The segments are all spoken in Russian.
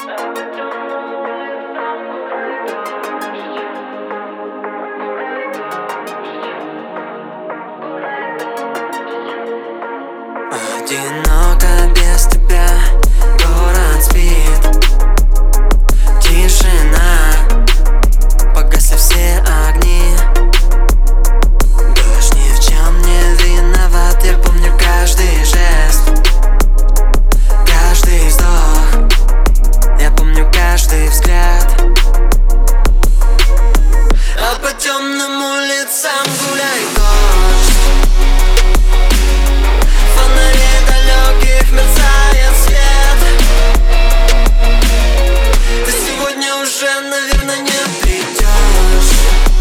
Одиноко без тебя, город спит, тишина, погасли все огни. Дождь ни в чем не виноват, я помню каждый жест, каждый вздох, я помню каждый взгляд. А по темным улицам гуляй дождь, мерцает свет. Ты сегодня уже, наверное, не придешь.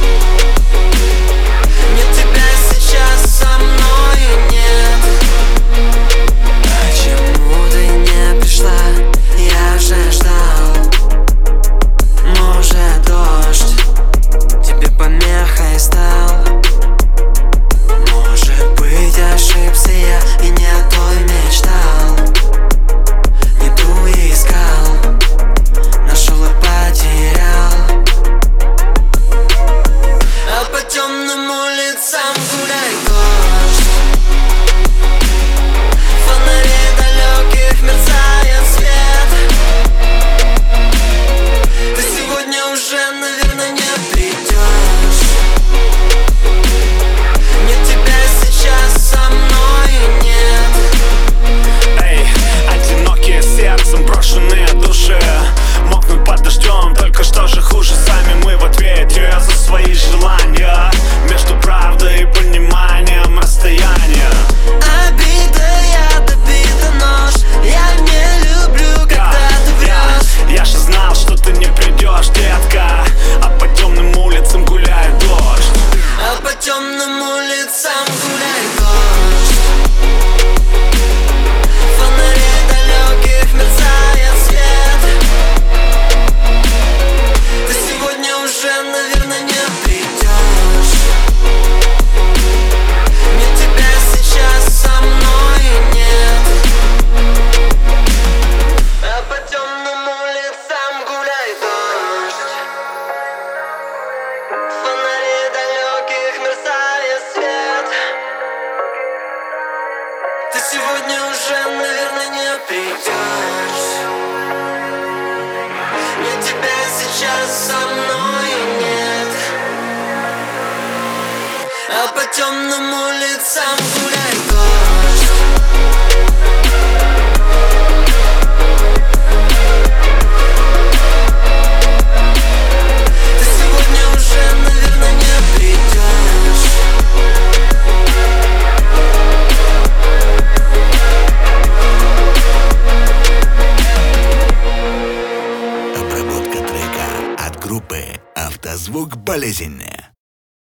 Нет тебя сейчас со мной, нет. Почему ты не пришла? Я же ждал. Может, дождь тебе помехой стал? Может быть, ошибся я и не о той мечтал. Что же хуже, сами мы в ответе за свои желания. Между правдой и пониманием расстояния. Обида, яд, обида, нож. Я не люблю, когда ты врешь. Я же знал, что ты не придешь, детка. А по темным улицам гуляет дождь. А по темным улицам гуляет дождь. Фонари далеких мерцает свет. Ты сегодня уже, наверное, не придешь. Нет тебя сейчас со мной, нет. А по темным улицам гуляет дождь. Фонари далеких мерцает свет. Ты сегодня уже, наверное, не придешь. Нет тебя сейчас со мной, нет. А по темным улицам гуляет дождь. Ты сегодня уже, наверное, не придешь. Обработка трека от группы «Автозвук болезненная».